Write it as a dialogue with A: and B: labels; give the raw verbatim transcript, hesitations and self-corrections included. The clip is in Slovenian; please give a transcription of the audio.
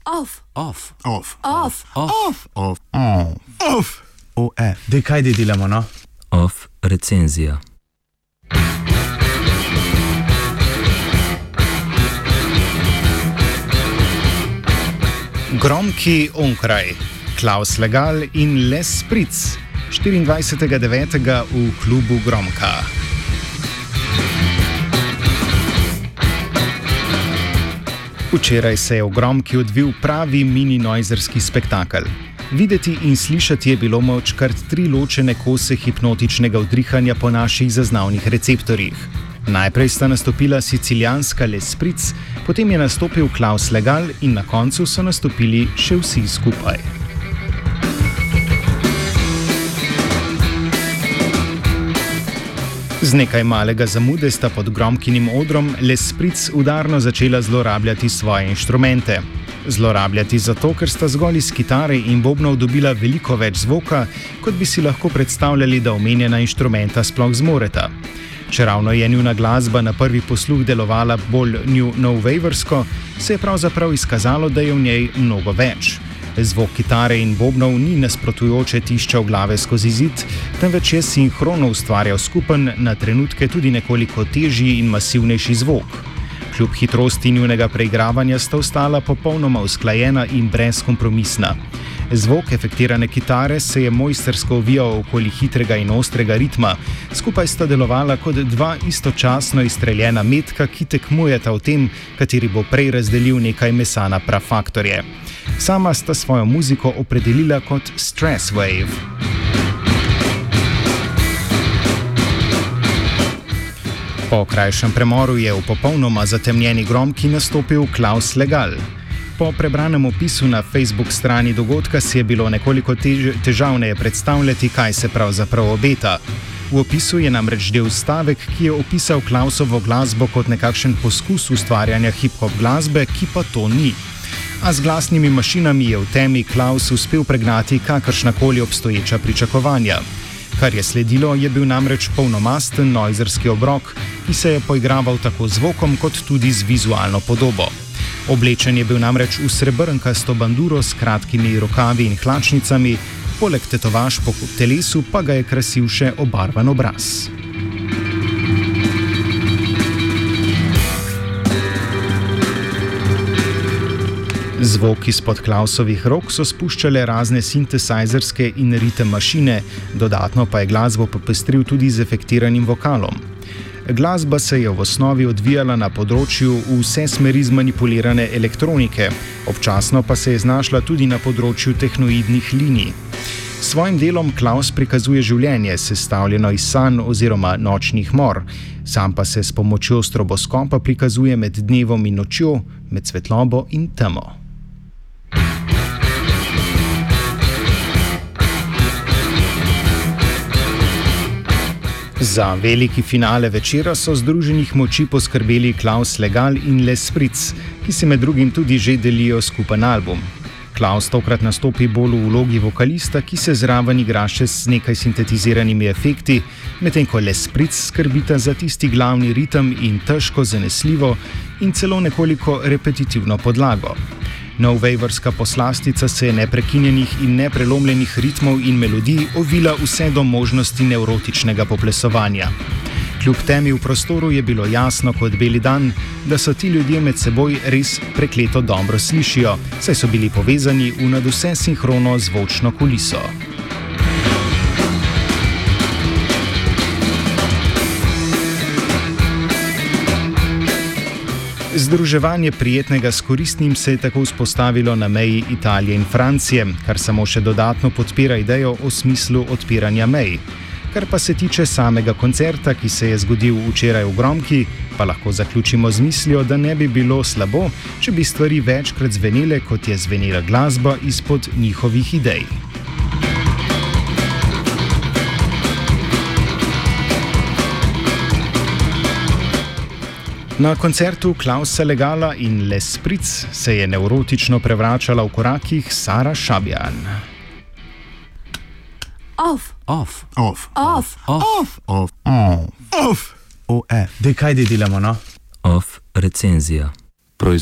A: Off.
B: Off.
C: Off.
A: Off.
B: Off.
C: Off. Off. Off.
B: O F. Dej, kaj di delamo, no?
D: Off recenzija.
E: Gromki onkraj, Klaus Legal in Les Spritz, štiriindvajsetega devetega v klubu Gromka. Včeraj se je v Gromki odvil pravi mini-noizerski spektakel. Videti in slišati je bilo moč kar tri ločene kose hipnotičnega vdihanja po naših zaznavnih receptorjih. Najprej sta nastopila sicilijanska Les Spritz, potem je nastopil Klaus Legal in na koncu so nastopili še vsi skupaj. Z nekaj malega zamude sta pod Gromkinim odrom Les Spritz udarno začela zlorabljati svoje inštrumente. Zlorabljati zato, ker sta zgolj iz kitare in bobnov dobila veliko več zvoka, kot bi si lahko predstavljali, da omenjena inštrumenta sploh zmoreta. Čeravno je njuna glasba na prvi posluh delovala bolj new no-waversko, se je pravzaprav izkazalo, da je v njej mnogo več. Zvok kitare in bobnov ni nasprotujoče tiščal glave skozi zid, temveč je sinhrono ustvarjal skupen, na trenutke tudi nekoliko težji in masivnejši zvok. Kljub hitrosti njunega preigravanja sta ostala popolnoma usklajena in brezkompromisna. Zvok efektirane kitare se je mojstersko ovijal okoli hitrega in ostrega ritma, skupaj sta delovala kot dva istočasno izstreljena metka, ki tekmujeta v tem, kateri bo prej razdelil nekaj mesa na prafaktorje. Sama sta svojo muziko opredelila kot stress wave. Po krajšem premoru je v popolnoma zatemnjeni Gromki nastopil Klaus Legal. Po prebranem opisu na Facebook strani dogodka si je bilo nekoliko tež, težavneje predstavljati, kaj se pravzaprav obeta. V opisu je namreč del stavek, ki je opisal Klausovo glasbo kot nekakšen poskus ustvarjanja hip-hop glasbe, ki pa to ni. A z glasnimi mašinami je v temi Klaus uspel pregnati kakršnakoli obstoječa pričakovanja. Kar je sledilo, je bil namreč polnomasten noizerski obrok, ki se je poigraval tako z zvokom kot tudi z vizualno podobo. Oblečen je bil namreč v srebrnkasto banduro s kratkimi rokavi in hlačnicami, poleg tetovaž po telesu pa ga je krasil še obarvan obraz. Zvok izpod Klausovih rok so spuščale razne sintesajzerske in ritem mašine, dodatno pa je glasbo popestril tudi z efektiranim vokalom. Glasba se je v osnovi odvijala na področju vse smeri zmanipulirane elektronike, občasno pa se je znašla tudi na področju tehnoidnih linij. S svojim delom Klaus prikazuje življenje, sestavljeno iz sanj oziroma nočnih mor, sam pa se s pomočjo stroboskopa prikazuje med dnevom in nočjo, med svetlobo in temo. Za veliki finale večera so združenih moči poskrbeli Klaus Legal in Les Spritz, ki se med drugim tudi že delijo skupen album. Klaus tokrat nastopi bolj v vlogi vokalista, ki se zraven igra še s nekaj sintetiziranimi efekti, medtem ko Les Spritz skrbita za tisti glavni ritem in težko, zanesljivo in celo nekoliko repetitivno podlago. No-waverska poslastica se je neprekinjenih in neprelomljenih ritmov in melodij ovila vse do možnosti nevrotičnega poplesovanja. Kljub temi v prostoru je bilo jasno kot beli dan, da so ti ljudje med seboj res prekleto dobro slišijo, saj so bili povezani v nadvse sinhrono zvočno kuliso. Združevanje prijetnega s koristnim se je tako vzpostavilo na meji Italije in Francije, kar samo še dodatno podpira idejo o smislu odpiranja mej. Kar pa se tiče samega koncerta, ki se je zgodil včeraj v Gromki, pa lahko zaključimo z mislijo, da ne bi bilo slabo, če bi stvari večkrat zvenele, kot je zvenela glasba izpod njihovih idej. Na koncertu Klausa Legala in Les Spritz se je nevrotično prevračala v korakih Sara Šabjan.
A: Off.
B: Off.
C: Off.
A: Off.
C: Off. Off. Off.
B: O F. Dej, kaj di delamo, no?
D: Off recenzija.